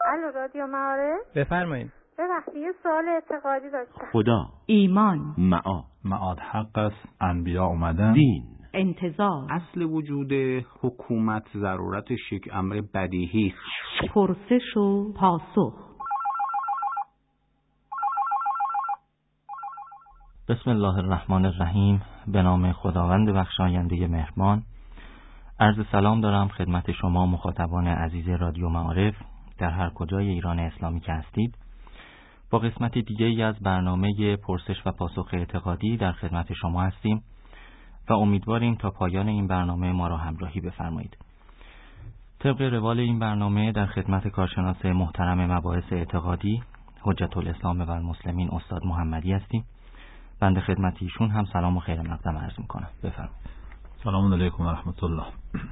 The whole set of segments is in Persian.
الو رادیو معارف. بفرمایید. ببخشید یه سوال اعتقادی داشتم. خدا، ایمان، معاد حق است، انبیا اومدن، دین، انتظار، اصل وجود حکومت ضرورتش یک امر بدیهی، پرسش و پاسخ. بسم الله الرحمن الرحیم. به نام خداوند بخشاینده مهربان. عرض سلام دارم خدمت شما مخاطبان عزیز رادیو معارف در هر کجای ایران اسلامی که هستید. با قسمت دیگه ای از برنامه پرسش و پاسخ اعتقادی در خدمت شما هستیم و امیدواریم تا پایان این برنامه ما را همراهی بفرمایید. طبق روال این برنامه در خدمت کارشناس محترم مباحث اعتقادی حجت الاسلام و المسلمین استاد محمدی هستیم. بنده خدمت ایشون هم سلام و خیر مقدم عرض میکنم. بفرمایید. سلام علیکم و رحمت الله.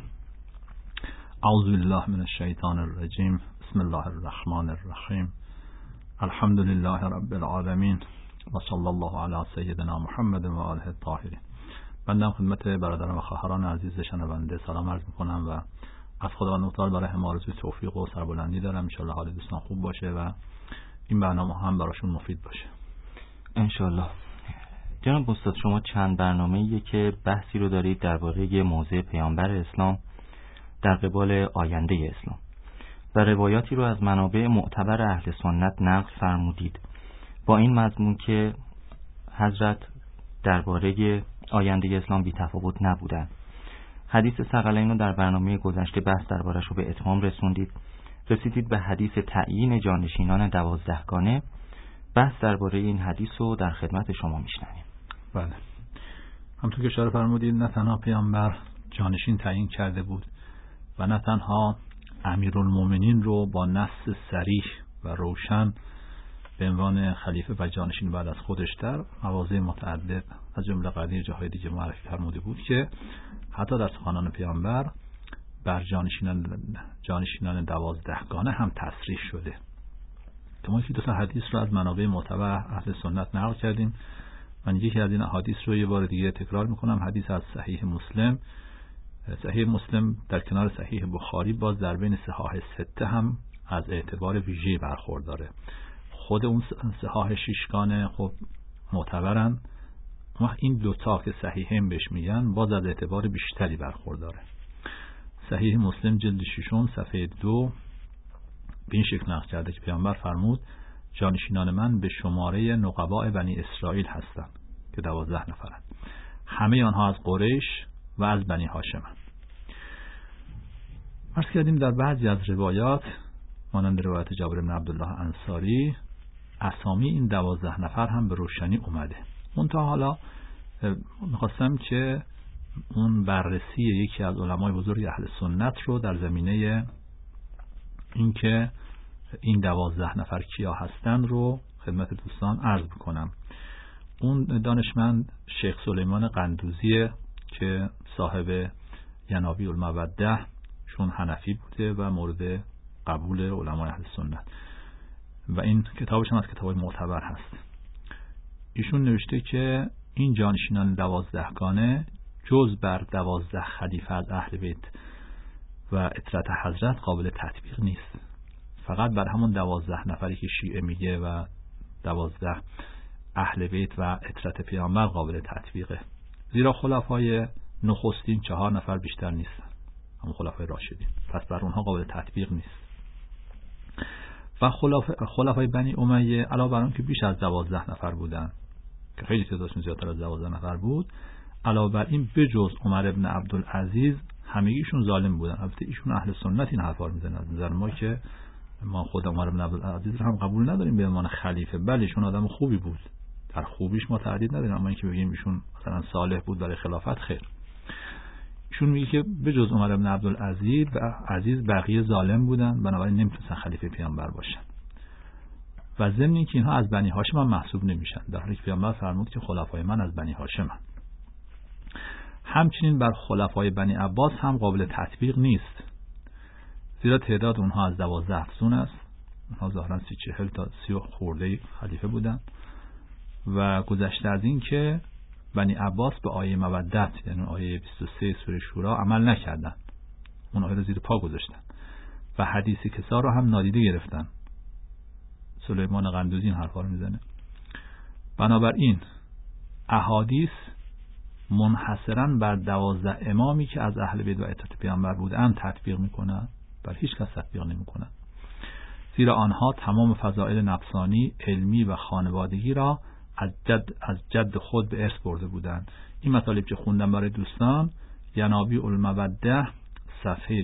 اعوذ بالله من الشیطان الرجیم. بسم الله الرحمن الرحیم. الحمد لله رب العالمین و صلی الله علی سیدنا محمد و آله الطاهرین. بنده خدمت برادران و خواهران عزیز شنونده سلام عرض میکنم و از خداوند متعال برای هم آرزوی توفیق و سربلندی دارم. ان شاء الله حال دوستان خوب باشه و این برنامه هم براشون مفید باشه ان شاء الله. جناب استاد، شما چند برنامه‌ایه که بحثی رو دارید درباره موضع پیامبر اسلام در قبال آینده اسلام و روایاتی رو از منابع معتبر اهل سنت نقل فرمودید با این مضمون که حضرت درباره آینده اسلام بی تفاوت نبودند. حدیث ثقلین رو در برنامه گذشته بحث دربارش رو به اتمام رسوندید. رسیدید به حدیث تعیین جانشینان 12 گانه. بحث درباره این حدیث رو در خدمت شما میشنویم. بله، همونطور که اشاره فرمودید نه تنها پیامبر جانشین تعیین کرده بود و نه تنها امیرالمومنین رو با نص صریح و روشن به عنوان خلیفه و جانشین بعد از خودش در مواضع متعدد از جمله قضیه جاهای دیگه معرفی فرموده بود که حتی در سخنان پیامبر بر جانشینان 12 گانه هم تصریح شده. که ما دو تا حدیث رو از منابع معتبر اهل سنت نقل کردیم. من یکی از این احادیث رو یه بار دیگه تکرار میکنم. حدیث از صحیح مسلم. صحیح مسلم در کنار صحیح بخاری باز در بین صحاح سته هم از اعتبار ویژه‌ای برخورداره. خود اون صحاح شیشگانه خب معتبرن، اما این دوتا که صحیحین بهش میگن باز از اعتبار بیشتری برخورداره. صحیح مسلم جلد 6 صفحه 2 به این شکل نقل کرده که پیامبر فرمود جانشینان من به شماره نقباء بنی اسرائیل هستند که 12 نفرند. همه آنها از قریش و از بنی هاشمند. عرض کردیم در بعضی از روایات مانند روایت جابر بن عبدالله انصاری اسامی این 12 نفر هم به روشنی اومده. منتها حالا میخواستم که اون بررسی یکی از علمای بزرگ اهل سنت رو در زمینه اینکه این 12 نفر کیا هستند رو خدمت دوستان عرض بکنم. اون دانشمند شیخ سلیمان قندوزی که صاحب ینابیع الموده چون حنفی بوده و مورد قبول علمای اهل سنت و این کتابش هم از کتابای معتبر هست. ایشون نوشته که این جانشینان 12 گانه جز بر 12 خلیفه از اهل بیت و اطرت حضرت قابل تطبیق نیست. فقط بر همون 12 نفری که شیعه میگه و 12 اهل بیت و اطرت پیامبر قابل تطبیقه. زیرا خلفای نخستین 4 نفر بیشتر نیستن، همون خلفای راشدین، پس بر اونها قابل تطبیق نیست. و خلفای بنی امیه علاوه بر اون که بیش از 12 نفر بودن که خیلی تعدادشون زیادتر از 12 نفر بود، علاوه بر این بجز عمر ابن عبدالعزیز همگیشون ظالم بودن. البته ایشون اهل سنت این حرفا رو میزنن. از نظر ما که ما خود عمر ابن عبدالعزیز هم قبول نداریم به عنوان خلیفه، بله ایشون آدم خوبی بود، در خوبیش ما تردید نداریم، اما اینکه بگیم ایشون مثلا صالح بود برای خلافت خیر. ایشون میگه که بجز عمر ابن عبدالعزیز بقیه ظالم بودن، بنابراین نمیتونن خلیفه پیامبر باشن. و ضمن اینکه اینها از بنی هاشم هم محسوب نمیشن، در حالی که پیامبر فرمود که خلفای من از بنی هاشمن. همچنین بر خلفای بنی عباس هم قابل تطبیق نیست، زیرا تعداد اونها از 12 افزون است. اونها ظاهرا 30-40 تا 30 خورده خلیفه بودن و گذشته از این که بنی عباس به آیه مودت یعنی آیه 23 سوره شورا عمل نکردن، اون آیه رو زیر پا گذاشتن. و حدیث کسا رو هم نادیده گرفتن. سلیمان قندوزی این حرفا رو میزنه. بنابراین احادیث منحصراً بر 12 امامی که از اهل بیت و اطاعت پیامبر بودند تطبیق میکنن، بر هیچ کس تطبیق نمیکنن، زیرا آنها تمام فضائل نفسانی، علمی و خانوادگی را از جد خود به ارث برده بودند. این مطالب که خوندم برای دوستان ینابیع الموده صفحه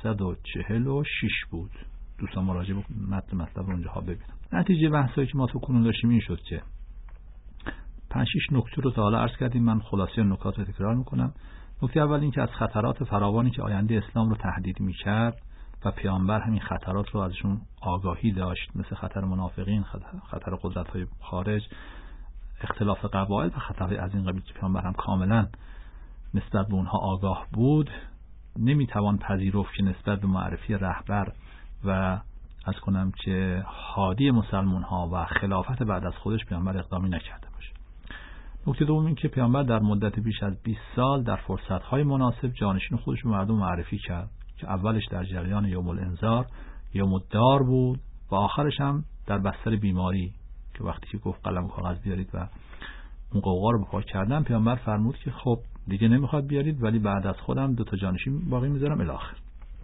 446 بود. دوستان مراجعه به متن مطلب رو اونجاها ببینن. نتیجه بحثایی که ما تو کنون داشتیم این شد که 5-6 نکته رو تا حالا عرض کردیم. من خلاصه نکات رو تکرار میکنم. نکته اول این که از خطرات فراوانی که آینده اسلام رو تهدید میکرد و پیامبر همین خطرات رو ازشون آگاهی داشت، مثل خطر منافقین، خطر قدرت‌های خارج، اختلاف قبایل و خطرهای از این قبیل که پیامبر هم کاملا نسبت به اونها آگاه بود، نمیتوان پذیرفت که نسبت به معرفی رهبر و از کنم که هادی مسلمان ها و خلافت بعد از خودش پیامبر اقدامی نکرده باشه. نکته دوم این که پیامبر در مدت بیش از 20 سال در فرصت‌های مناسب جانشین خودش به مردم معرفی کرد که اولش در جریان یوم الانذار، یوم الدار بود و آخرش هم در بستر بیماری که وقتی که گفت قلم و کاغذ بیارید و اون قوقا رو بپا کردن، پیامبر فرمود که خب دیگه نمیخواد بیارید ولی بعد از خودم 2 جانشین باقی میذارم الی آخر.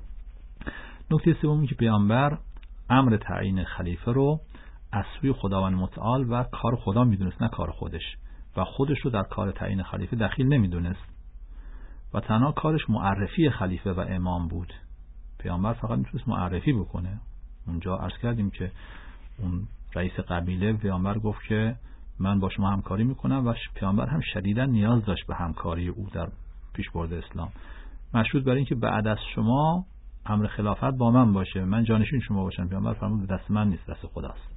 نکته سوم این که پیامبر امر تعیین خلیفه رو از سوی خداوند متعال و کار خدا میدونست، نه کار خودش، و خودش رو در کار تعیین خلیفه دخیل نمیدونست و تنها کارش معرفی خلیفه و امام بود. پیامبر فقط میتونست معرفی بکنه. اونجا عرض کردیم که اون رئیس قبیله پیامبر گفت که من با شما همکاری میکنم و پیامبر هم شدیدا نیاز داشت به همکاری او در پیشبرد اسلام. مشروط بر این که بعد از شما امر خلافت با من باشه، من جانشین شما باشم. پیامبر فرمود دست من نیست، دست خداست.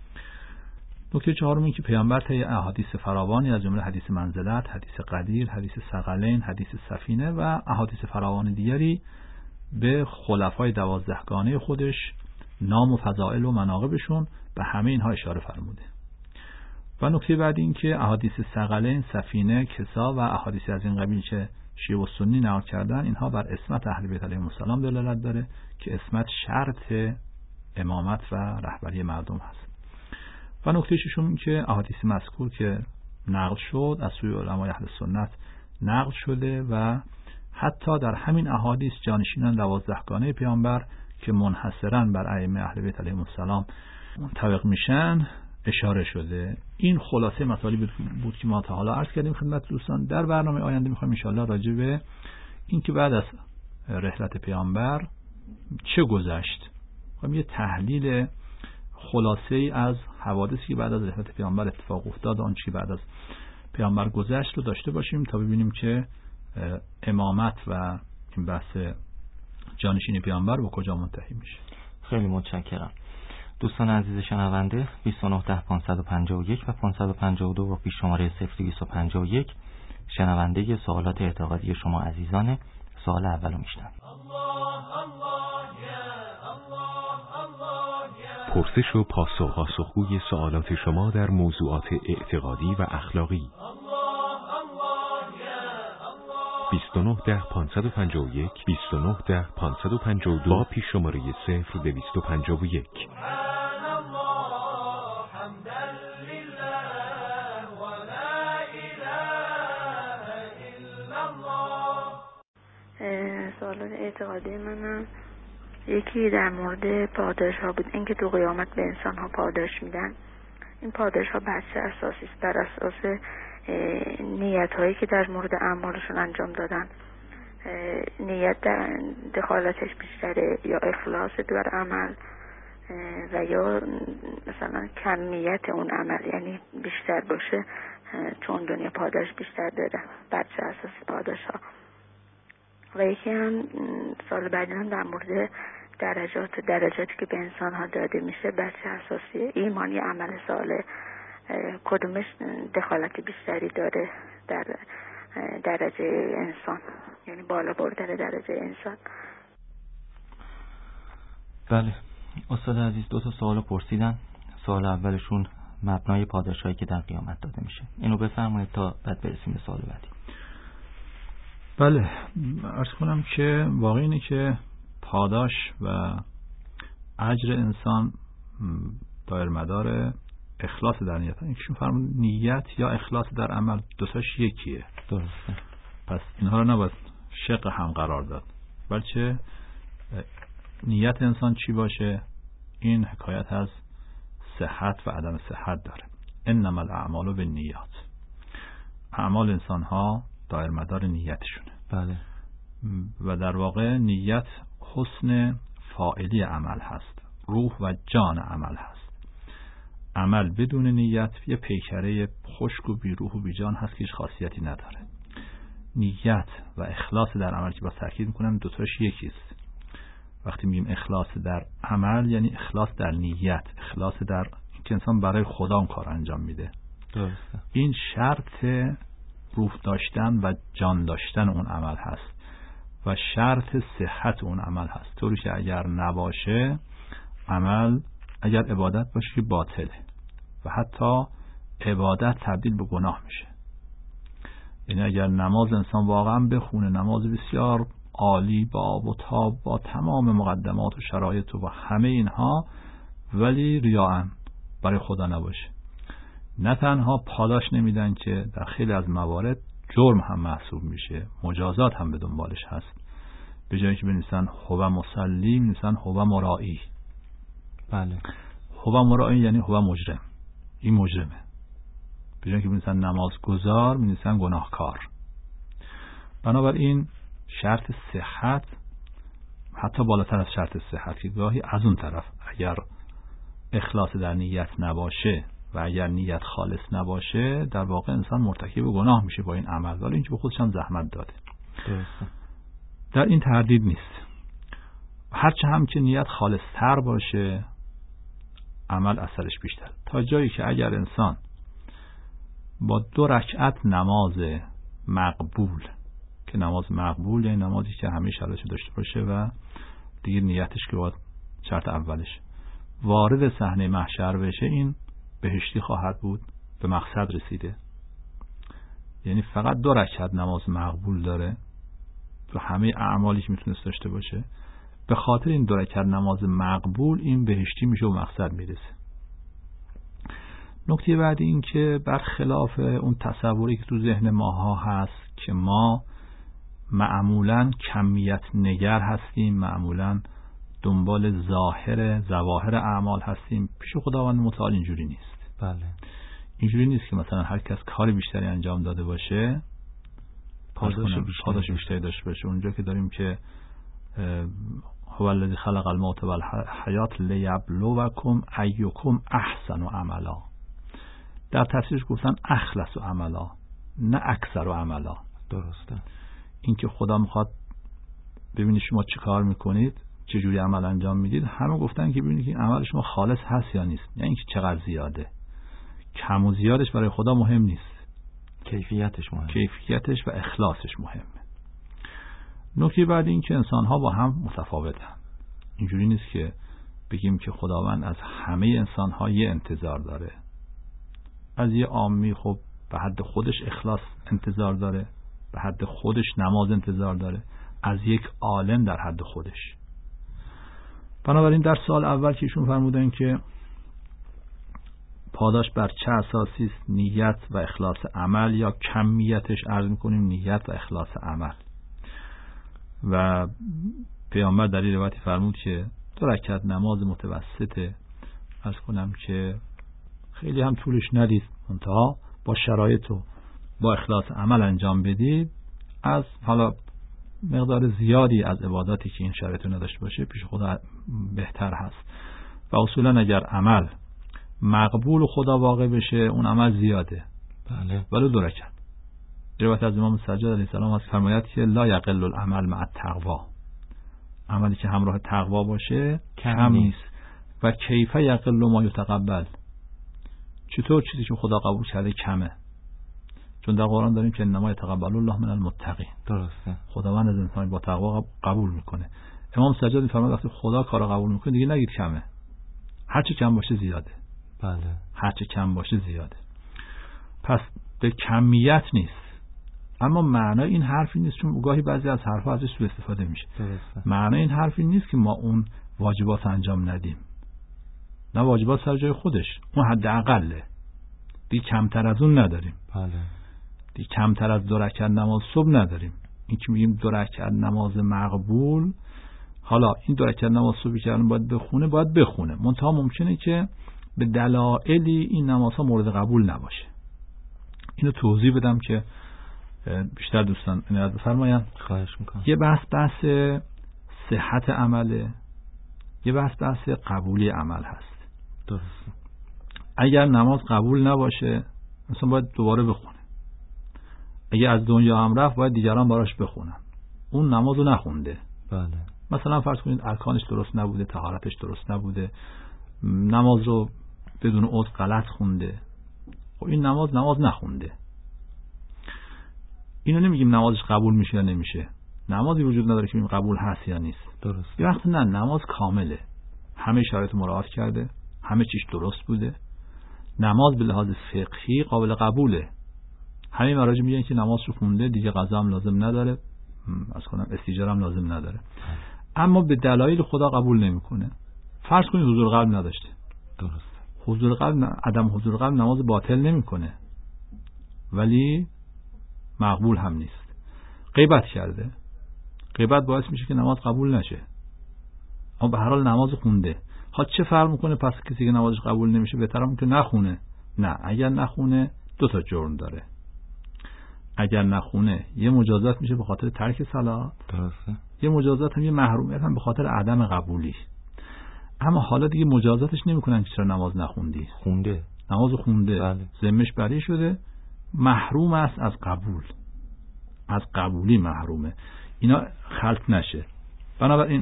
نکته چهارم این که پیامبر طی احادیث فراوانی از جمله حدیث منزلت، حدیث قدیر، حدیث ثقلین، حدیث سفینه و احادیث فراوان دیگری به خلفای 12 گانه خودش نام و فضائل و مناقبشون به همه اینها اشاره فرموده. و نکته بعد این که احادیث ثقلین، سفینه، کسا و احادیث از این قبیل که شیعه و سنی نقل کردن، اینها بر عصمت اهل بیت علیهم السلام دلالت داره که عصمت شرط امامت و رهبری مردم هست. و نکته ششم این که احادیث مذکور که نقل شد از سوی علمای اهل سنت نقل شده و حتی در همین احادیث جانشینان 12 گانه پیامبر که منحصراً بر ائمه اهل بیت علیهم السلام منطبق میشن اشاره شده. این خلاصه مطالبی بود که ما تا حالا عرض کردیم خدمت دوستان. در برنامه آینده میخوایم ان شاءالله راجع به این که بعد از رحلت پیامبر چه گذشت، میخوایم یه تحلیل خلاصه ای از حوادثی که بعد از رحلت پیامبر اتفاق افتاد، آن چی بعد از پیامبر گذشت رو داشته باشیم تا ببینیم که امامت و این بحث جانشین پیامبر به کجا منتهی میشه. خیلی متشکرم. دوستان عزیز شنونده 2910551 و 552 با پیش شماره 0251 شنونده سوالات اعتقادی شما عزیزان. سوال اولو میشنم. پرسش و پاسخگوی سوالات شما در موضوعات اعتقادی و اخلاقی. 2910551 2910552 با پیش شماره 0251. سوالات اعتقادی منم یکی در مورد پاداش ها بود، اینکه تو قیامت به انسان ها پاداش میدن. این پاداش ها بر چه اساسی است؟ بر اساس نیت هایی که در مورد اعمالشون انجام دادن. نیت در دخالتش بیشتره یا اخلاص در عمل و یا مثلا کمیت اون عمل یعنی بیشتر باشه چون دنیا پاداش بیشتر داره. بر چه اساسی پاداش ها؟ و یکی هم سال بعدی هم در مورد درجاتی که به انسان ها داده میشه بر چه اساسی؟ ایمان یا عمل صالح کدومش دخالت بیشتری داره در درجه انسان، یعنی بالا بردن درجه انسان؟ بله استاد عزیز 2 سوالو پرسیدن. سوال اولشون مبنای پاداشایی که در قیامت داده میشه، اینو بفرمایید تا بعد برسیم به سوال بعدی. بله عرض کنم که واقعی اینه که پاداش و اجر انسان دایر مدار اخلاص در نیت. اینکشون فرمود نیت یا اخلاص در عمل دوتاش یکیه. درسته. پس اینها رو نباید شق هم قرار داد، بلکه نیت انسان چی باشه این حکایت از صحت و عدم صحت داره. انما الاعمال بالنیات. اعمال انسان ها دایر مدار نیتشونه. بله. و در واقع نیت حسن فاعلی عمل هست، روح و جان عمل هست. عمل بدون نیت یه پیکره خشک و بی روح و بی جان هست که هیچ خاصیتی نداره. نیت و اخلاص در عمل که با تاکید میکنم دوتاش یکیست. وقتی میگیم اخلاص در عمل یعنی اخلاص در نیت، اخلاص در اینکه انسان برای خدا اون کار انجام میده. درسته. این شرط روح داشتن و جان داشتن اون عمل هست و شرط صحت اون عمل هست، طوری که اگر نباشه عمل، اگر عبادت باشه که باطله و حتی عبادت تبدیل به گناه میشه. یعنی اگر نماز انسان واقعا بخونه، نماز بسیار عالی با آب و تاب با تمام مقدمات و شرایط و همه اینها، ولی ریاءً برای خدا نباشه، نه تنها پاداش نمیدن که در خیلی از موارد جرم هم محسوب میشه، مجازات هم به دنبالش هست. به جایی که بنویسن هو مصلی بنویسن هو مرائی. بله. هو مرائی یعنی هو مجرم، این مجرمه. به جایی که بنویسن نمازگزار بنویسن گناهکار. بنابراین شرط صحت حتی بالاتر از شرط صحت که گاهی از اون طرف اگر اخلاص در نیت نباشه و اگر نیت خالص نباشه در واقع انسان مرتکب گناه میشه با این عمل، ولی اینکه به خودش هم زحمت داده. درسته. در این تردید نیست. هرچه هم که نیت خالص تر باشه عمل اثرش بیشتر، تا جایی که اگر انسان با 2 رکعت نماز مقبول، که نماز مقبول یعنی نمازی که همه شرایطش داشته باشه و دیگه نیتش که باید شرط اولش، وارد صحنه محشر بشه، این بهشتی خواهد بود، به مقصد رسیده. یعنی فقط 2 رکعت نماز مقبول داره تو همه اعمالی که میتونست داشته باشه، به خاطر این 2 رکعت نماز مقبول این بهشتی میشه و مقصد میرسه. نکته بعدی این که برخلاف اون تصوری که تو ذهن ماها هست که ما معمولاً کمیت نگر هستیم، معمولاً دنبال ظواهر اعمال هستیم، پیش خداوند متعال اینجوری نیست. بله. اینجوری نیست که مثلا هر کس کار بیشتری انجام داده باشه پاداش بیشتری داشته باشه. اونجا که داریم که هو الذی خلق الموت والحیات لیبلوکم ایکم احسن عملا، در تفسیرش گفتن اخلص عملا نه اکثر عملا. درسته. این که خدا میخواد ببینید شما چه کار میکنید، چه جوری عمل انجام میدید، همه گفتن که ببینید که عمل شما خالص هست یا نیست، یعنی اینکه چقدر زیاده. کم و زیادش برای خدا مهم نیست، کیفیتش مهمه. کیفیتش و اخلاصش مهمه. نکته بعد این که انسان ها با هم متفاوتن. اینجوری نیست که بگیم که خداوند از همه انسان ها یه انتظار داره. از یه عامی خب به حد خودش اخلاص انتظار داره، به حد خودش نماز انتظار داره، از یک عالم در حد خودش. بنابراین در سال اول که ایشون فرمودن که پاداش بر چه اساسی است، نیت و اخلاص عمل، یا کمیتش عرض میکنیم نیت و اخلاص عمل. و پیامبر در این روایتی فرمود که 2 رکعت نماز متوسطه، عرض کنم که خیلی هم طولش ندید، منتها با شرایط و با اخلاص عمل انجام بدید، از حالا مقدار زیادی از عباداتی که این شرایط رو نداشته باشه پیش خدا بهتر هست. و اصولا اگر عمل مقبول خدا واقع بشه اون عمل زیاده. بله. ولی 2 رکعت. روایت از امام سجاد علیه السلام هست فرماید که لا یقل العمل مع التقوا، عملی که همراه تقوا باشه کم نیست. و کیف یقل ما یتقبل، چطور چیزی که خدا قبول کرده کمه؟ چون در قرآن داریم که انما یتقبل الله من المتقین. درسته. خداوند از انسان با تقوا قبول میکنه. امام سجاد میفرماید وقتی خدا کارو قبول میکنه دیگه نگید کمه، هرچی کم باشه زیاده. بله. هرچی کم باشه زیاده. پس به کمیت نیست، اما معنای این حرفی نیست، چون گاهی بعضی از حرفا ازش سوء استفاده میشه. درسته. معنای این حرفی نیست که ما اون واجبات انجام ندیم. نه، واجبات سر جای خودش، اون حد اقله، دیگه کمتر از اون نداریم. بله. دیگه کمتر از 2 رکعت نماز صبح نداریم. این که میگیم 2 رکعت نماز مقبول، حالا این 2 رکعت نماز صبحی که الان باید بخونه، منتها ممکنه که به دلایلی این نمازها مورد قبول نباشه. اینو توضیح بدم که بیشتر دوستان عنایت بفرمایید. خواهش میکنم. یه بحث صحت عمله، یه بحث قبولی عمل هست. درسته. اگر نماز قبول نباشه مثلا باید دوباره بخونه. اگر از دنیا هم رفت باید دیگران براش بخونن. اون نمازو نخونده. بله. مثلا فرض کنید ارکانش درست نبوده، طهارتش درست نبوده، نماز رو بدون عذر غلط خونده. خب این نماز نخونده. اینو نمیگیم نمازش قبول میشه یا نمیشه. نمازی وجود نداره که بگیم قبول هست یا نیست. درست. یه وقت نه، نماز کامله، همه شرایط مراعات کرده، همه چیز درست بوده، نماز به لحاظ فقهی قابل قبوله. همه مراجع میگن که نماز رو خونده، دیگه قضا هم لازم نداره، استیجار هم لازم نداره. اما به دلایل خدا قبول نمیکنه. فرض کنید حضور قلب نداشته. درست. حضور قلب، عدم حضور قلب نماز باطل نمیکنه، ولی مقبول هم نیست. غیبت کرده، غیبت باعث میشه که نماز قبول نشه، اما به هر حال نماز خونده. ها چه فرق میکنه؟ پس کسی که نمازش قبول نمیشه بهتره که نخونه. نه، اگر نخونه 2 تا جرم داره. اگر نخونه یه مجازات میشه به خاطر ترک صلات، درسته. یه مجازات هم، یه محرومیت هم به خاطر عدم قبولی. اما حالا دیگه مجازاتش نمیکنن که چرا نماز نخوندی. خونده، نمازو خونده، بله. ذمه‌اش بری شده، محروم است از قبول، از قبولی محرومه. اینا خلط نشه. بنابراین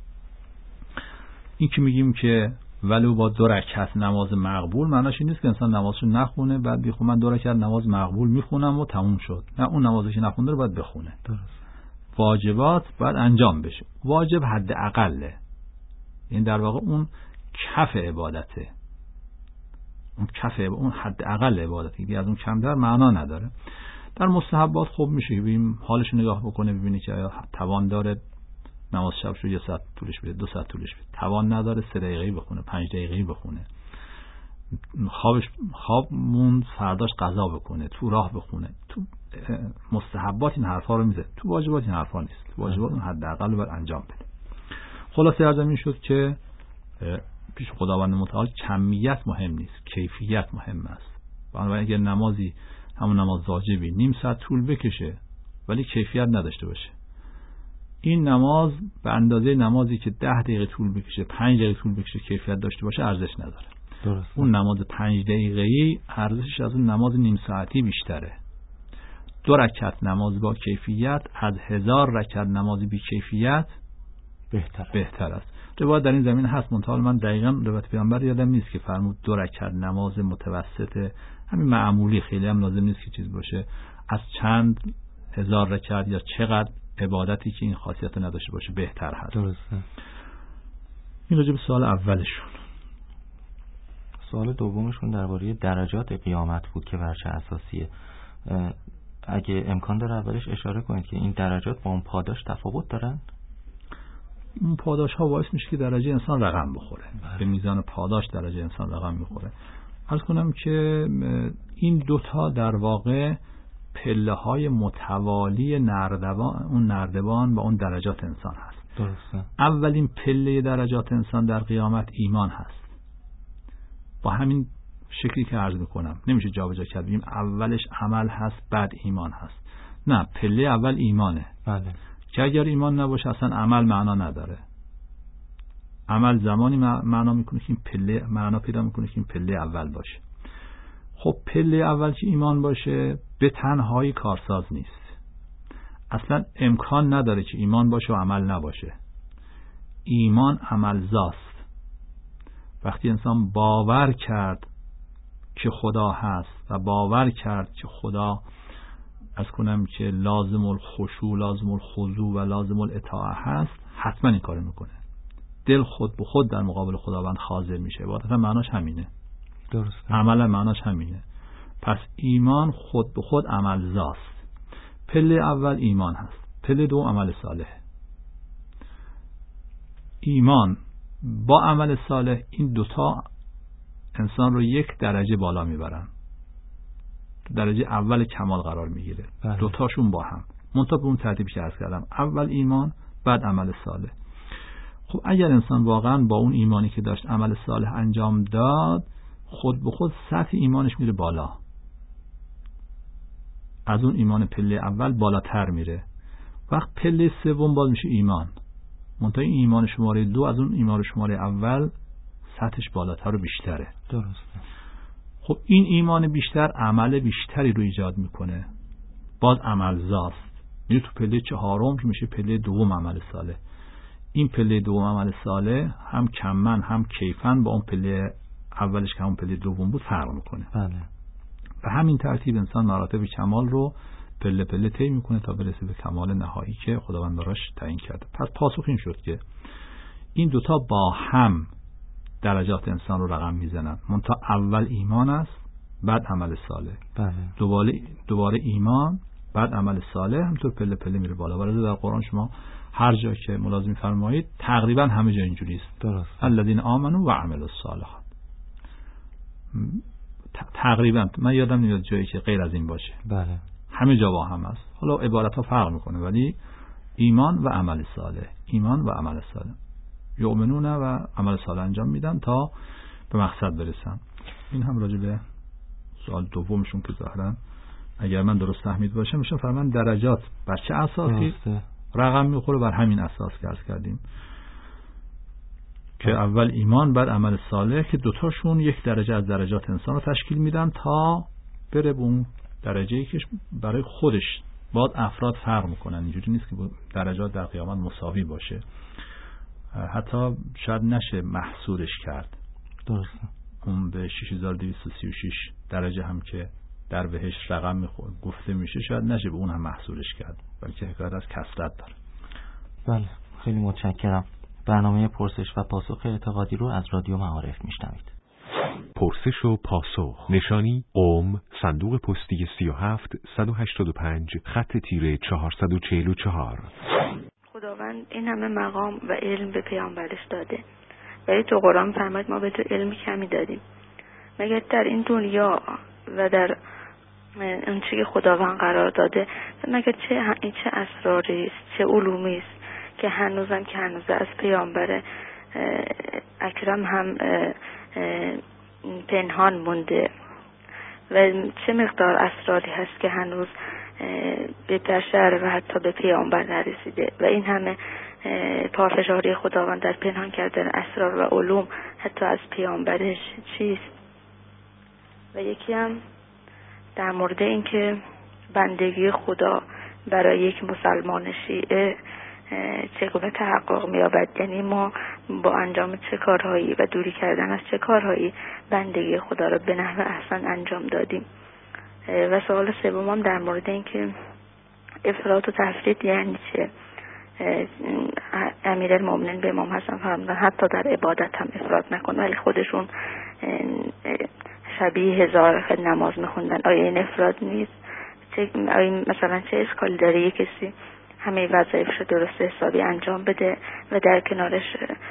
این که میگیم که ولو با 2 رکعت نماز مقبول، معناش این نیست که انسان نمازشو نخونه بعد بگه من 2 رکعت نماز مقبول میخونم و تموم شد. نه، اون نمازی که نخونده رو باید بخونه. درست. واجبات باید انجام بشه. واجب حد اقله، این در واقع اون کف عبادته، اون حد اقل عبادته، دیگه از اون کمتر معنا نداره. در مستحبات خوب میشه که ببینیم حالش نگاه بکنه، ببینی که آیا توان داره نماز شبشو 1 ساعت طولش بده، 2 ساعت طولش بده، توان نداره 3 دقیقه‌ای بخونه، 5 دقیقه‌ای بخونه، خواب موند فرداش قضا بکنه، تو راه بخونه. تو مستحبات این حرفا رو میزه، تو واجبات این حرفا نیست. تو واجبات اون حداقل رو باید انجام بده. خلاصه ارزم این شد که پیش خداوند متعال کمیت مهم نیست، کیفیت مهم است. بنابراین اگر نمازی، همون نماز واجبی، 1/2 ساعت طول بکشه ولی کیفیت نداشته باشه، این نماز به اندازه نمازی که 10 دقیقه طول بکشه، 5 دقیقه طول بکشه، کیفیت داشته باشه، ارزش نداره. درست. اون نماز 5 دقیقه‌ای ارزشش از اون نماز 1/2 ساعتی بیشتره. 2 رکعت نماز با کیفیت از 1000 رکعت نماز بی کیفیت بهتر است. روایت در این زمین هست، منتها من دقیقاً روایت پیامبر یادم نیست که فرمود 2 رکعت نماز متوسط، همین معمولی، خیلی هم لازم نیست که چیز باشه، از چند 1000 رکعت یا چقدر عبادتی که این خاصیت نداشته باشه بهتر هست. درسته. این راجع به سوال اولشون. سوال دومشون درباره درجات قیامت بود که بر چه اساسیه. اگه امکان داره اولش اشاره کنید که این درجات با اون پاداش تفاوت دارن؟ اون پاداش ها باعث میشه که درجه انسان رقم بخوره. به میزان پاداش درجه انسان رقم میخوره. عرض کنم که این 2 تا در واقع پله های متوالی نردبان با اون درجات انسان هست. درسته. اولین پله درجات انسان در قیامت ایمان هست. با همین شکلی که عرض میکنم نمیشه جابجا کرد بگیم اولش عمل هست بعد ایمان هست. نه، پله اول ایمانه. بله. که اگر ایمان نباشه اصلا عمل معنا نداره. عمل زمانی معنا میکنه که این پله معنا پیدا میکنه که این پله اول باشه. خب پله اول که ایمان باشه به تنهایی کارساز نیست. اصلا امکان نداره که ایمان باشه و عمل نباشه. ایمان عملزاست. وقتی انسان باور کرد که خدا هست و باور کرد که خدا از کنم که لازم الخشوع، لازم الخضوع و لازم الاطاعه هست، حتما این کارو میکنه. دل خود به خود در مقابل خداوند حاضر میشه. عبادت معناش همینه. درسته. عمل معناش همینه. پس ایمان خود به خود عملزاست. پله اول ایمان هست، پله دوم عمل صالح. ایمان با عمل صالح این دوتا انسان رو یک درجه بالا میبرن، درجه اول کمال قرار میگیره. دوتاشون با هم، منتها به اون ترتیبی که عرض کردم، اول ایمان بعد عمل صالح. خب اگر انسان واقعا با اون ایمانی که داشت عمل صالح انجام داد، خود به خود سطح ایمانش میره بالا، از اون ایمان پله اول بالاتر میره. وقت پله سوم باز میشه ایمان، منتها این ایمان شماره 2 از اون ایمان شماره اول سطحش بالاتر و بیشتره. درسته. خب این ایمان بیشتر عمل بیشتری رو ایجاد میکنه، باز عمل زاست، میره تو پله چهارم که میشه پله دوم عمل صالح. این پله دوم عمل صالح هم کمن هم کیفن با اون پله اولش که همون پله دوم بود فرق میکنه. بله. به همین ترتیب انسان مراتب کمال رو پله پله طی میکنه تا برسه به کمال نهایی که خداوند براش تعیین کرده. پس پاسخ این شد که این دوتا با هم درجات انسان رو رقم میزنن، منتها اول ایمان است بعد عمل صالح. بله. دوباره ایمان بعد عمل صالح، همطور پله پله میره بالا. ولی در قرآن شما هر جا که ملاحظه می‌فرمایید تقریبا همه جا اینجوری است. درست. الذین آمنوا و عملوا الصالحات. تقریبا من یادم نمیاد جایی که غیر از این باشه. بله. همه جا با هم است. حالا عبارت‌ها فرق میکنه ولی ایمان و عمل صالح، ایمان و عمل صالح، یؤمنون و عمل صالح انجام میدن تا به مقصد برسن. این هم راجع به سوال دومشون که ظاهرا اگر من درست فهمید باشم میشه فرمان درجات بر چه اساسی رقم میخوره، بر همین اساس که عرض کردیم که اول ایمان بعد عمل صالح که دوتاشون یک درجه از درجات انسان رو تشکیل میدن تا بره به اون درجه‌ای که برای خودش باید افراد فرق میکنن. اینجوری نیست که درجات در قیامت مساوی باشه، حتی شاید نشه محصورش کرد. درسته. اون به 6236 درجه هم که در بهش رقم گفته میشه شاید نشه به اون هم محصورش کرد، بلکه حکایت از کثرت داره. بله، خیلی متشکرم. برنامه پرسش و پاسخ اعتقادی رو از رادیو معارف میشنوید. پرسش و پاسخ، نشانی قم، صندوق پستی 37185 خط تیره 444. خداوند این همه مقام و علم به پیامبرش داده، ولی تو قرآن فرمود ما به تو علمی کمی دادیم. مگر در این دنیا و در اون چیزی که خداوند قرار داده، مگر چه اسراری است، چه علومی است که هنوز از پیامبر اکرم هم پنهان مونده و چه مقدار اسراری هست که هنوز به بشر و حتی به پیامبر نرسیده و این همه پافشاری خداوند در پنهان کردن اسرار و علوم حتی از پیامبرش چیست. و یکی هم در مورد این که بندگی خدا برای یک مسلمان شیعه چگونه تحقق می‌یابد، یعنی ما با انجام چه کارهایی و دوری کردن از چه کارهایی بندگی خدا را به نحو احسن انجام دادیم. و سوال سومم در مورد این که افراط و تفرید یعنی چه. امیرالمومنین به امام حسن فرمودن حتی در عبادت هم افراط نکن، ولی خودشون شبیه 1000 رکعت نماز میخوندن. آیا این افراط نیست؟ آیا مثلا چه اشکالی داره یک کسی همه وظایفش رو درست حسابی انجام بده و در کنارش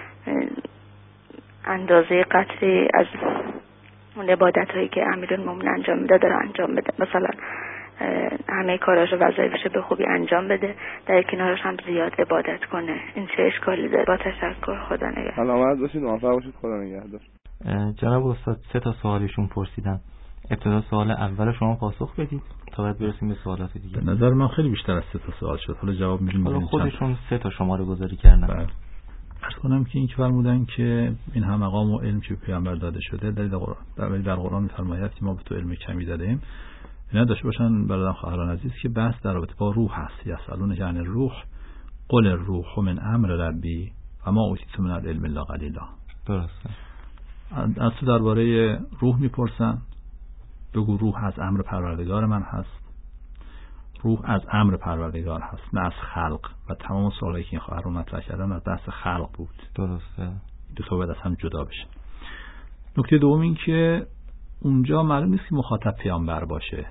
اندازه قطری از اون عبادت هایی که امیرالمومنین انجام میده داره انجام بده، مثلا همه کاراش و وظایفش به خوبی انجام بده، در کنارش هم زیاد عبادت کنه. این چه اشکالی داره؟ با تشکر، خدا نگهدار. سلامت باشید، موفق باشید، خدا نگهدار. جناب استاد 3 تا سوالشون پرسیدن. ابتدا سوال اول شما پاسخ بدید تا بعد برسیم به سوالات دیگه. به نظر من خیلی بیشتر از 3 تا سوال شد. حالا جواب میدیم. حالا خودشون 3 تا شماره گذاری کردن. عرض کنم که این که فرمودن که این هم مقام و علم که پیامبر داده شده در قرآن می‌فرماید که ما به تو علم کمی دادیم. اینا داشته باشن برادران خواهران عزیز که بحث در رابطه با روح هست. یسالون عن الروح قل الروح من امر ربی و ما اوتیتم من العلم الا قلیلا. درسته. از تو درباره روح میپرسن، بگو روح از امر پروردگار من هست. روح از امر پروردگار هست، نه از خلق. و تمام سوالایی که این خواهران مطرح کردن از بحث خلق بود. درسته. دو تا باید از هم جدا بشه. نکته دوم این که اونجا معلوم نیست که مخاطب پیامبر باشه.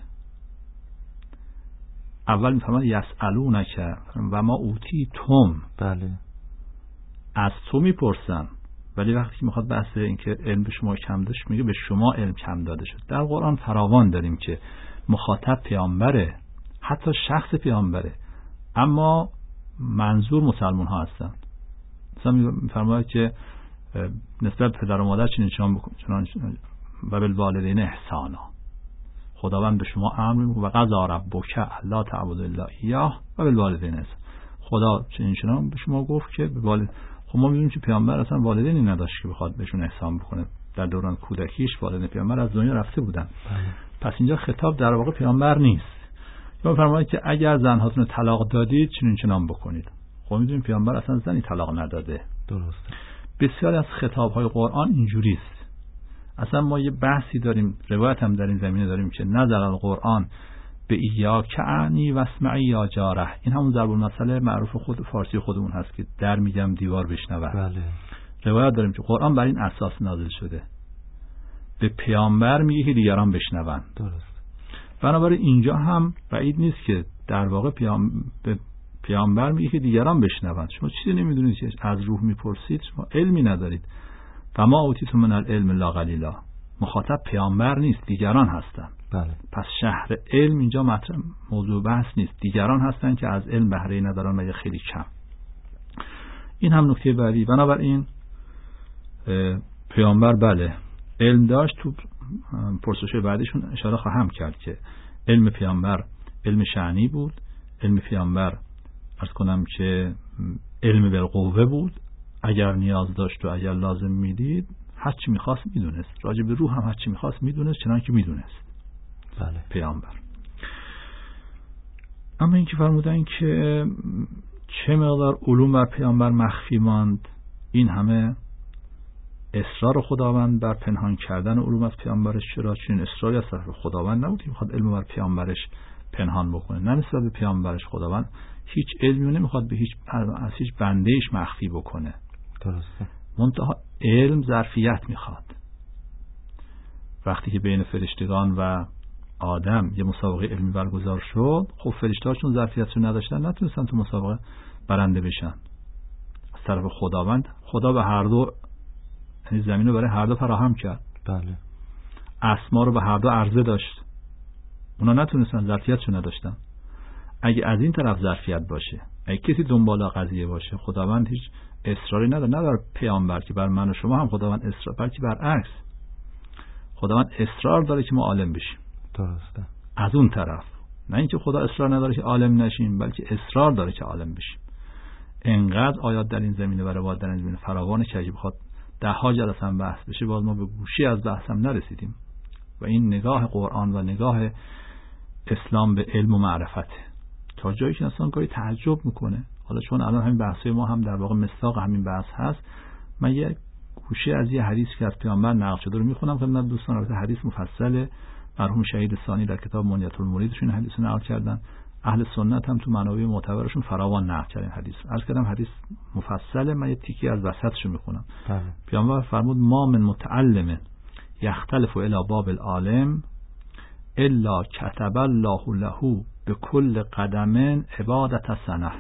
اول میفهمن یسالونک و ما اوتیتم. بله. از تو میپرسن ولی وقتی که میخواد بحث این که علم به شما کم داشت، میگه به شما علم کم داده شد. در قرآن فراوان داریم که مخاطب پیامبره، حتی شخص پیامبره، اما منظور مسلمان ها هستن. مثلا میفرماید که نسبت پدر و مادر چنین و بالوالدین احسانا. خداوند به شما امر میکنه و قضا ربک الا تعبدوا الا ایاه و بالوالدین احسانا. خدا چنین به شما گفت که به والد. خب ما میدونیم که پیامبر اصلا والدینی نداشت که بخواد بهشون احسان بکنه. در دوران کودکیش والدین پیامبر از دنیا رفته بودن. پس اینجا خطاب در واقع پیامبر نیست. یا فرمایید که اگر زنهاتون طلاق دادید چنین بکنید. خب میدونیم پیامبر اصلا زنی طلاق نداده. درسته. بسیاری از خطاب‌های قرآن اینجوری است. اصلا ما یه بحثی داریم، روایت هم در این زمینه داریم که نزل القرآن به ایاک عنی و اسمعی یا جاره. این همون ضرب المثل معروف خود فارسی خودمون هست که در میگم دیوار بشنوه. بله. روایت داریم که قرآن بر این اساس نازل شده. به پیامبر میگه که دیگران بشنون. درست. بنابراین اینجا هم بعید نیست که در واقع به پیامبر میگه که دیگران بشنون. شما چیزی نمیدونید که از روح میپرسید، شما علمی ندارید. و ما اوتیتم من العلم الا قلیلا. مخاطب پیامبر نیست، دیگران هستن. بله. پس شهر علم اینجا موضوع بحث نیست، دیگران هستن که از علم بهره ندارن و یا خیلی کم. این هم نکته بعدی. بنابراین پیامبر بله علم داشت. تو پرسش بعدیشون اشاره خواهم کرد که علم پیامبر علم شأنی بود. علم پیامبر عرض کنم که علم بالقوه بود. اگر نیاز داشت و اگر لازم میدید هر چی میخواست میدونست. راجع به روح هم هر چی میخواست میدونست، چنان که میدونست. بله. پیامبر. اما این که فرمودن که چه مقدار علوم بر پیامبر مخفی ماند، این همه اصرار خداوند بر پنهان کردن علوم از پیامبرش، چرا؟ چون اصراری از طرف خداوند نبود که میخواد علم بر پیامبرش پنهان بکنه. نه نسبت به پیامبرش خداوند هیچ علمی نمیخواد به هیچ بندهش مخفی بکنه. درسته. منتها علم ظرفیت میخواد. وقتی که بین فرشتگان و آدم یه مسابقه علمی برگزار شد، خب فرشته‌ها چون ظرفیت رو نداشتن نتونستن تو مسابقه برنده بشن. از طرف خداوند، خدا به هر دو، یعنی زمین رو برای هر دو فراهم کرد. بله. اسما رو به هر دو عرضه داشت. اونا نتونستن، ظرفیت رو نداشتن. اگه از این طرف ظرفیت باشه، اگه کسی دنبال قضیه باشه، خداوند هیچ اصراری نداره. نه بر پیامبر که بر من و شما هم خداوند اصرار، بلکه برعکس خداوند اصرار داره که ما عالم بشیم. درسته. از اون طرف نه اینکه خدا اصرار نداره که عالم نشیم، بلکه اصرار داره که عالم بشیم. انقدر آیات در این زمینه و روایات در این زمینه فراوانه که اگه بخواد 10 جلسه هم بحث بشه باز ما به گوشی از بحث هم نرسیدیم. و این نگاه قرآن و نگاه اسلام به علم و معرفت تا جایی که انسان گاهی تعجب میکنه. حالا چون الان همین بحثای ما هم در واقع مصداق همین بحث هست، من یه گوشه از یه حدیث که از پیامبر نقل شده رو میخونم خدمت دوستان. البته حدیث مفصل مرحوم شهید ثانی در کتاب منیت المریدشون حدیث رو نقل کردن. اهل سنت هم تو منابع معتبرشون فراوان نقل کردن حدیث. عرض کردم حدیث مفصله، من یه تیکی از وسطش رو میخونم. پیامبر فرمود ما من متعلم یختلف الی باب العالم الا كتب الله له بكل قدم عبادت سنه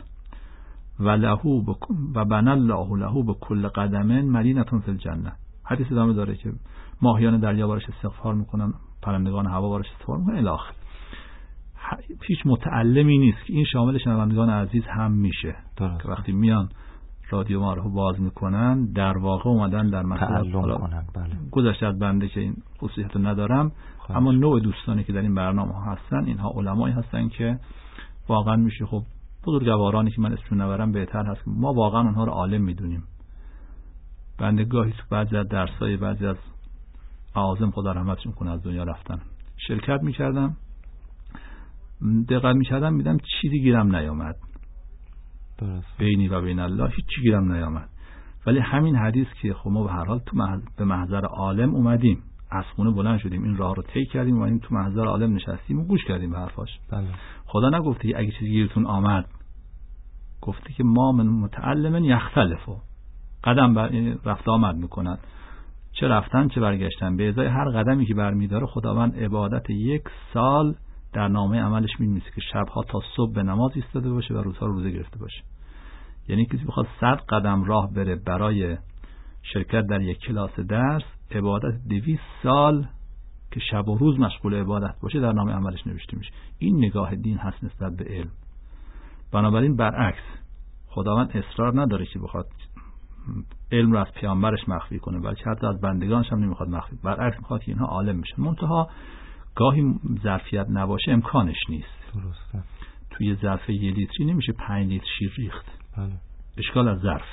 و بنى الله له بكل قدم مدینه فی الجنه. حدیث ادامه داره که ماهیان دریا بارش استغفار میکنن، پرندگان هوا بارش استغفار میکنن الی آخر. هیچ متعلمی نیست که این شامل شنوندگان عزیز هم میشه که وقتی میان رادیو ما رو باز میکنن در واقع اومدن در تعلم کنن. بله. گذشته از بنده که این خصوصیت رو ندارم، اما نوع دوستانی که در این برنامه ها هستن اینها علمایی هستن که واقعا میشه خب بزرگوارانی که من اسمشون نبرم بهتر هست که ما واقعا اونها رو عالم میدونیم. بنده گاهی تو بعضی از درسای بعضی از اعاظم خدا رحمتشون کنه از دنیا رفتن شرکت میکردم، دقت میکردم میدم چیزی گیرم نیامد. درست. بینی و بین الله هیچی گیرم نیامد. ولی همین حدیث که خب ما به هر حال تو به محضر عالم اومدیم، از خونه بلند شدیم، این راه رو طی کردیم، اومدیم تو محضر عالم نشستیم و گوش کردیم به حرفاش. بله. خدا نگفته که اگه چیزی گیرتون آمد، گفته که ما من متعلم یختلفو، قدم رفت آمد میکنن، چه رفتن چه برگشتن. به ازای هر قدمی که برمیداره خداوند عبادت 1 سال در نامه عملش می‌نویسه که شبها تا صبح به نماز ایستاده باشه و روزها رو روزه گرفته باشه. یعنی کسی بخواد 100 قدم راه بره برای شرکت در یک کلاس درس، عبادت 200 سال که شب و روز مشغول عبادت باشه در نام عملش نوشته میشه. این نگاه دین هست نسبت به علم. بنابراین برعکس، خداوند اصرار نداره که بخواد علم رو از پیامبرش مخفی کنه، بلکه حتی از بندگانش هم نمیخواد مخفی، برعکس میخواد که اینها عالم بشن. منتها گاهی ظرفیت نباشه امکانش نیست. درسته. توی ظرف 1 لیتری نمیشه 5 لیتر شیر ریخت. بله. اشکال از ظرف.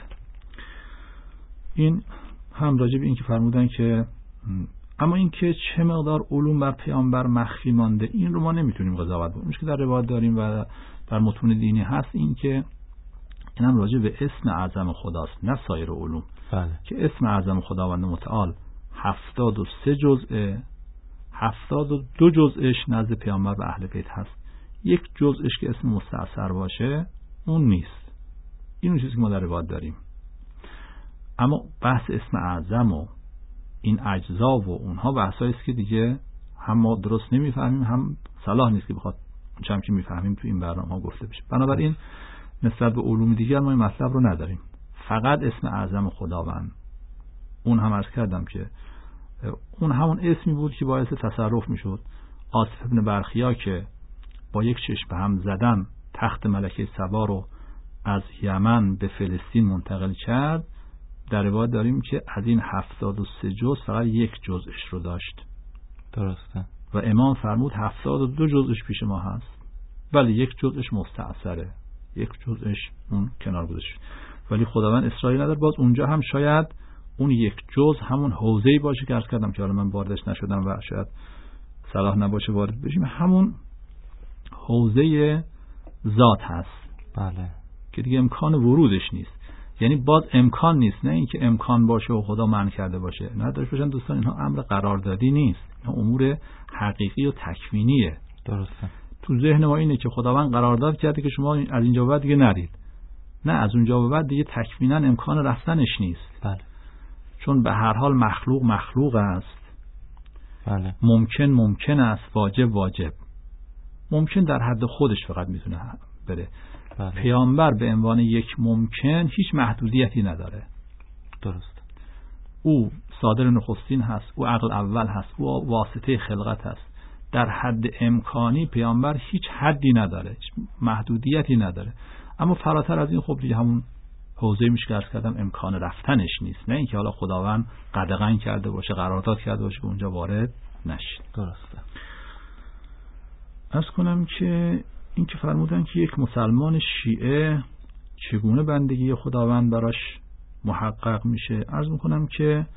این هم راجع به این که فرمودن که اما این که چه مقدار علوم بر پیامبر مخفی مانده، این رو ما نمیتونیم قضاوت بکنیم. که در روایت داریم و در متون دینی هست، این که اینم راجع به اسم اعظم خداست، نه سایر علوم. بله. که اسم اعظم خداوند متعال 73 جزء، 72 جزءش نزد پیامبر و اهل بیت هست. 1 جزءش که اسم مستعصر باشه اون نیست. این چیزی که ما در روایت داریم. اما بحث اسم اعظم و این اجزا و اونها بحثایی است که دیگه هم ما درست نمیفهمیم، هم صلاح نیست که بخواد چم که میفهمیم تو این برنامه‌ها گفته بشه. بنابراین نسبت به علوم دیگر ما این مطلب رو نداریم. فقط اسم اعظم خداوند، اون هم عرض کردم که اون همون اسمی بود که باعث تصرف میشد. آصف ابن برخیا که با 1 چشم به هم زدن تخت ملکه سبا رو از یمن به فلسطین منتقل کرد، در روایت داریم که از این 73 جزء فقط 1 جزءش رو داشت. درسته. و امام فرمود 72 جزءش پیش ما هست، ولی 1 جزءش مستعصره، 1 جزءش اون کنار گذاشت. ولی خداوند اصراری نداره. باز اونجا هم شاید اون 1 جزء همون حوزه‌ای باشه که عرض کردم که حالا من واردش نشدم و شاید صلاح نباشه وارد بشیم، همون حوزه ذات هست. بله. که دیگه امکان ورودش نیست. یعنی باز امکان نیست، نه اینکه امکان باشه و خدا منع کرده باشه. نه داشت باشن دوستان، اینها امر قراردادی نیست، اینها امور حقیقی و تکوینیه. درسته. تو ذهن ما اینه که خداوند قرارداد کرده که شما از اینجا به بعد دیگه نرید. نه، از اونجا به بعد دیگه تکوینا امکان رفتنش نیست. بله. چون به هر حال مخلوق است. بله. ممکن است، واجب. ممکن در حد خودش فقط میتونه بره. بله. پیامبر به عنوان 1 ممکن هیچ محدودیتی نداره. درست. او صادر نخستین هست، او عقل اول هست، او واسطه خلقت هست. در حد امکانی پیامبر هیچ حدی نداره، هیچ محدودیتی نداره. اما فراتر از این خب دیگه همون حوزه میشه که عرض کردم امکان رفتنش نیست. نه اینکه حالا خداوند قدغن کرده باشه، قرارداد کرده باشه که اونجا وارد نشید. درسته. عرض کنم که این که فرمودن که یک مسلمان شیعه چگونه بندگی خداوند براش محقق میشه، عرض میکنم که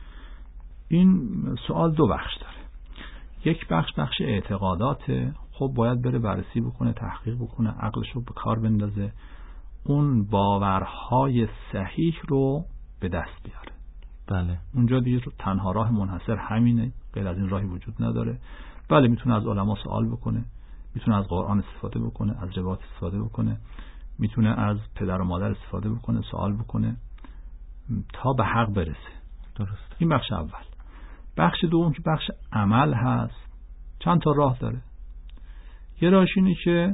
این سوال 2 بخش داره. یک بخش اعتقاداته. خب باید بره بررسی بکنه، تحقیق بکنه، عقلش رو به کار بندازه، اون باورهای صحیح رو به دست بیاره. بله. اونجا دیگه تنها راه منحصر همینه، غیر از این راهی وجود نداره. بله، میتونه از علما سوال بکنه، میتونه از قرآن استفاده بکنه، از روایات استفاده بکنه، میتونه از پدر و مادر استفاده بکنه، سوال بکنه تا به حق برسه. درست. این بخش اول. بخش دوم که بخش عمل هست، چند تا راه داره. یه راهش اینه که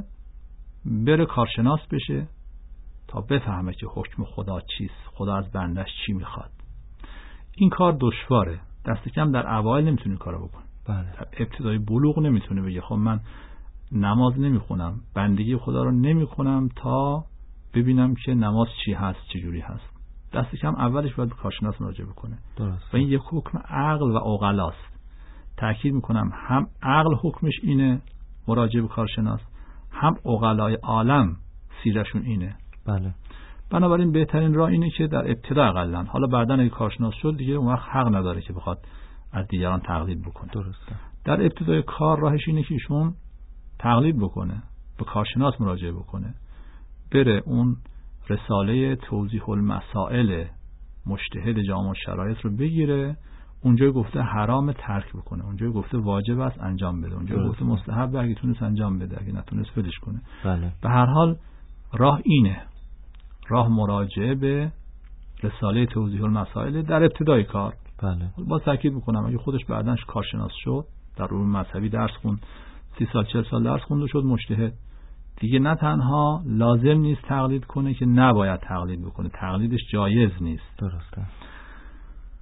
بره کارشناس بشه تا بفهمه که حکم خدا چیست، خدا از بندش چی میخواد. این کار دشواره، دست کم در اوایل نمیتونه کارو بکنه. بله. در ابتدای بلوغ نمیتونه بگه خب من نماز نمیخونم، بندگی خدا رو نمیکنم تا ببینم که نماز چی هست، چه جوری هست. دست کم اولش باید به کارشناس مراجعه بکنه. درست. و این یک حکم عقل و عقلاست. تأکید میکنم هم عقل حکمش اینه، مراجعه به کارشناس، هم عقلای عالم سیرشون اینه. بله. بنابراین بهترین راه اینه که در ابتدا اقلا، حالا بعداً اگه کارشناس شد دیگه اون وقت حق نداره که بخواد از دیگران تقلید بکنه. درسته. در ابتدای کار راهش اینه که ایشون تقلید بکنه، به کارشناس مراجعه بکنه، بره اون رساله توضیح المسائل مجتهد جامع الشرایط رو بگیره. اونجا گفته حرام ترک بکنه، اونجا گفته واجب است انجام بده، اونجا گفته مستحب اگه تونست انجام بده، اگه نتونست ولش کنه. بله. به هر حال راه اینه، راه مراجعه به رساله توضیح المسائل در ابتدای کار. بله. با تاکید میکنم اگه خودش بعداً کارشناس شد، در علوم مذهبی درس خوند، 30 سال 40 سال درس خوند و شد مجتهد، دیگه نه تنها لازم نیست تقلید کنه که نباید تقلید بکنه، تقلیدش جایز نیست. درسته.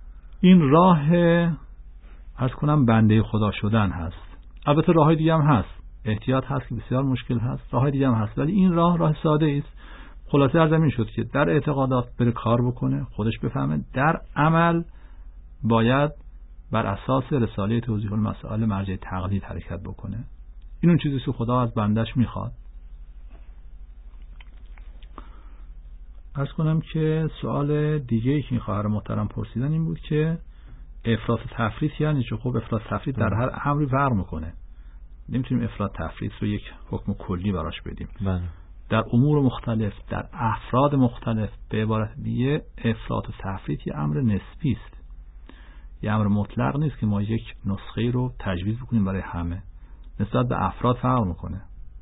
این راه عرض کنم بنده خدا شدن هست. البته راههای دیگه هم هست، احتیاط هست که بسیار مشکل هست، راههای دیگه هم هست، ولی این راه ساده است. خلاصه از این شد که در اعتقادات بره کار بکنه، خودش بفهمه، در عمل باید بر اساس رساله توضیح المسائل مرجع تقلید حرکت بکنه. این اون چیزی که خدا از بندش میخواد. عرض کنم که سوال دیگه‌ای که این خواهر محترم پرسیدن این بود که افراط و تفریط یعنی چه؟ خب افراط تفریط در هر امری فرق میکنه. نمیتونیم افراط تفریط رو یک حکم کلی براش بدیم. بله. در امور مختلف، در افراد مختلف، به عبارت دیگه افراط و تفریط یه امر نسبی است. یه امر مطلق نیست که ما یک نسخه رو تجویز بکنیم برای همه. نسبت به افراد فرق میکنه.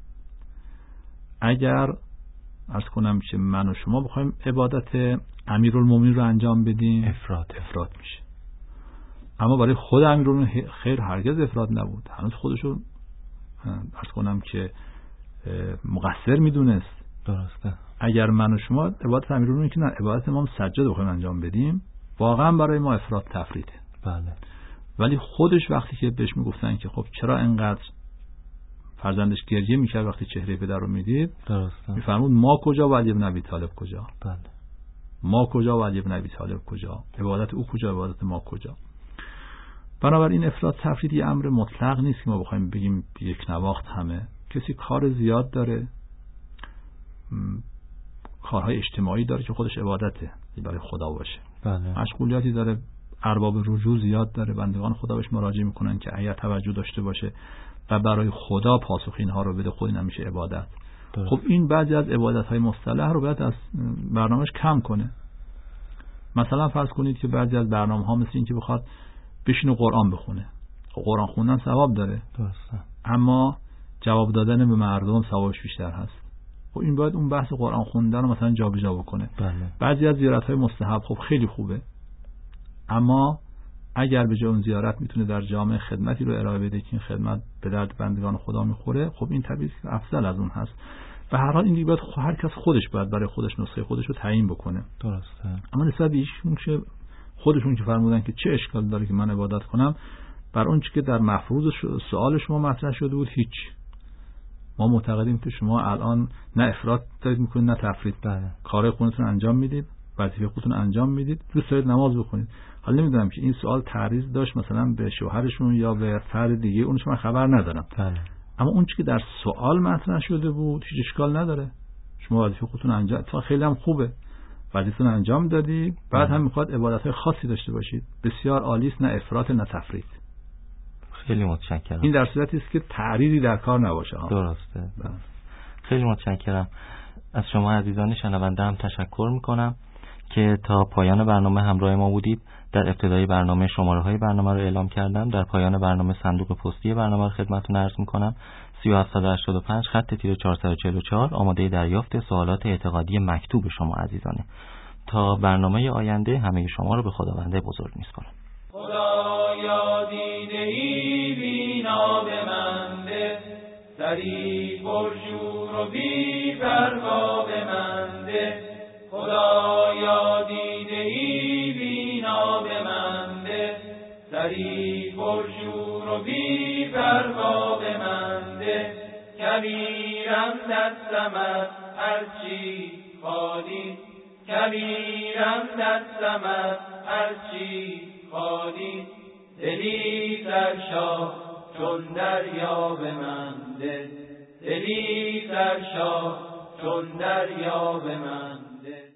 اگر عرض کنم که من و شما بخوایم عبادت امیرالمومنین رو انجام بدیم، افراط میشه. اما برای خود امیرالمومنین خیر هرگز افراط نبود. هنوز خودشو عرض کنم که مقصر میدونست. درسته. اگر من و شما عبادت امیرالمومنین که نه، عبادت امام سجاد بخوایم انجام بدیم، واقعا برای ما افراط تفریطه. بله. ولی خودش وقتی که بهش میگفتن که خب چرا اینقدر فرزندش گریه میکرد وقتی چهره پدر رو میدید، درسته، میفرمود ما کجا و علی بن ابی طالب کجا؟ بله. ما کجا و علی بن ابی طالب کجا؟ عبادت او کجا، عبادت ما کجا؟ بنابراین افراط تفریط یه امر مطلق نیست که ما بخوایم بگیم یک نواخت همه. کسی کار زیاد داره، کارهای اجتماعی داره که خودش عبادته برای خدا باشه. بله. مشغولیاتی داره، ارباب رجوع زیاد داره، بندگان خدا بهش مراجعه میکنن که اگر توجه داشته باشه و برای خدا پاسخ اینها رو بده، خود این همیشه عبادت. خب این بعضی از عبادت‌های مصطلح رو باید از برنامه‌اش کم کنه. مثلا فرض کنید که بعضی از برنامه‌ها مثل این که بخواد بشینه قرآن بخونه. خب قرآن خوندن ثواب داره، درسته، اما جواب دادن به مردم ثوابش بیشتر هست. خب این باید اون بحث قرآن خوندن رو مثلا جابجا بکنه. بله. بعضی از زیارت‌های مستحب خب خیلی خوبه، اما اگر به جای اون زیارت میتونه در جامعه خدمتی رو ارائه بده که این خدمت به درد بندگان خدا میخوره، خب این طبیعی افضل از اون هست. به هر حال این دیگه باید هر کس خودش باید برای خودش نسخه خودش رو تعیین بکنه. درسته. اما نسبت به ایشون که خودشون که فرمودن که چه اشکال داره که من عبادت کنم، بر اون چیزی که در مفروض سوال شما مطرح شده بود هیچ. ما معتقدیم که شما الان نه افراط دارید میکنید نه تفریط. بله. کار خودتون انجام میدید، وظیفه خودتون انجام میدید، دوست دارید نماز بخونید. حالا نمیدونم که این سوال تعریض داشت مثلا به شوهرشون یا به فرد دیگه، اونش من خبر ندارم. بله. اما اون چیزی که در سوال مطرح شده بود هیچ اشکال نداره. شما وظیفه خودتون انجام، خیلی هم خوبه، وظیفتون انجام دادی، بعد هم میخواد عبادت‌های خاصی داشته باشید. بسیار عالی است، نه افراط نه تفریط. خیلی متشکرم. این در صورتی است که تعریضی در کار نباشه. درسته. خیلی متشکرم. از شما عزیزان شنونده هم تشکر میکنم که تا پایان برنامه همراه ما بودید. در ابتدای برنامه شماره‌های برنامه رو اعلام کردم. در پایان برنامه صندوق پستی برنامه رو خدمتتون عرض میکنم. 3785 خط تیر 444 آماده دریافت سوالات اعتقادی مکتوب شما عزیزانه. تا برنامه آینده همه شما رو به خداوند بزرگ میسپارم. خدایا دیده‌ای بینا به من ده، سری پرشور و بی پروا به من ده. خدایا دیده‌ای بینا به من ده، سری پرشور و بی پروا به من ده. کبیرم دستم هرچی خواهی، کبیرم دستم هرچی خواهی. دلی سرشاه چون دریا به من ده، دلی سرشاه چون دریا به من ده.